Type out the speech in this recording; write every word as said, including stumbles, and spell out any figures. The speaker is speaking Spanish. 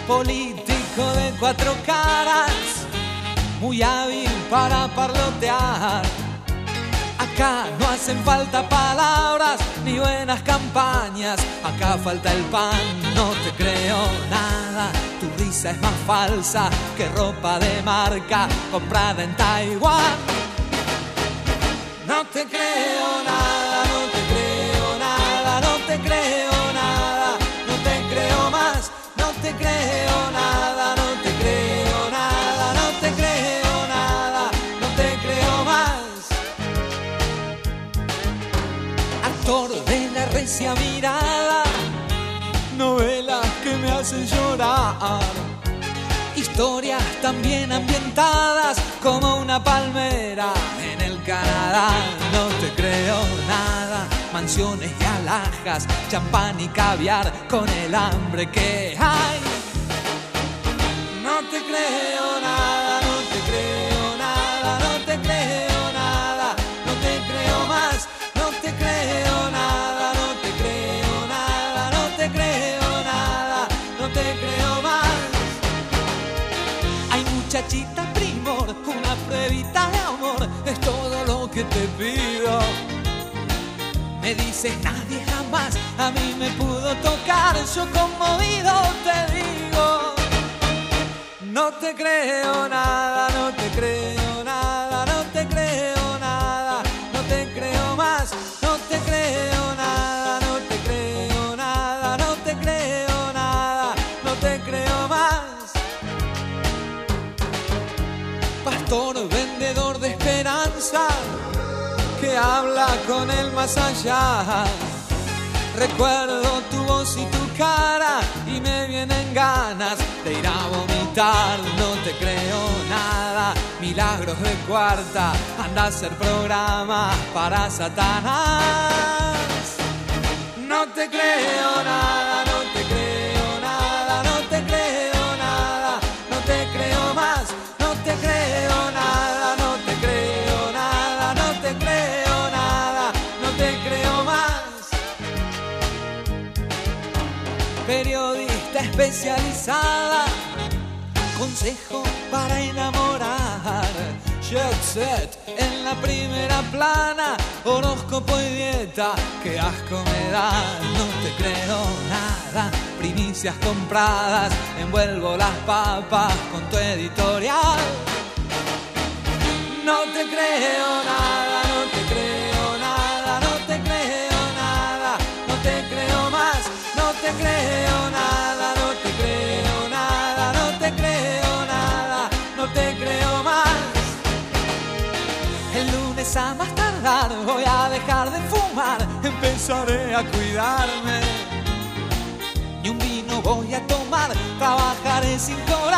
político de cuatro caras, muy hábil para parlotear. Acá no hacen falta palabras ni buenas campañas, acá falta el pan, no te creo nada. Tu risa es más falsa que ropa de marca comprada en Taiwán. No te creo nada, no te creo nada, no te creo nada, no te creo más, no te creo nada, no te creo nada, no te creo nada, no te creo más. Actor de la recia mirada, novelas que me hacen llorar, historias tan bien ambientadas como una palmera en el Canadá. No te creo nada, mansiones y alhajas, champán y caviar con el hambre que hay. No te creo nada, no te creo nada, no te creo nada, no te creo más, no te creo nada, no te creo nada, no te creo nada, no te creo más. Ay, muchachita primor, una pruebita de amor es todo lo que te pido. Me dices nadie jamás a mí me pudo tocar, yo conmovido te digo. No te creo nada, no te creo nada, no te creo nada, no te creo más, no te creo nada, no te creo nada, no te creo nada, no te creo más. Pastor, vendedor de esperanza, que habla con el más allá. Recuerdo tu voz y tu cara y me vienen ganas de ir a vomitar. No te creo nada, milagros de cuarta, anda a hacer programas para Satanás. No te creo nada, no te creo nada, no te creo nada, no te creo más, no te creo nada, no te creo nada, no te creo nada, no te creo más. Periodista especializada, consejo para enamorar. Jet set en la primera plana, horóscopo y dieta, qué asco me da. No te creo nada, primicias compradas, envuelvo las papas con tu editorial. No te creo nada, no te creo nada, no te creo nada, no te creo más, no te creo nada, no te creo nada, no te creo nada, no te creo más. El lunes a más tardar voy a dejar de fumar, empezaré a cuidarme. Ni un vino voy a tomar, trabajaré sin cobrar.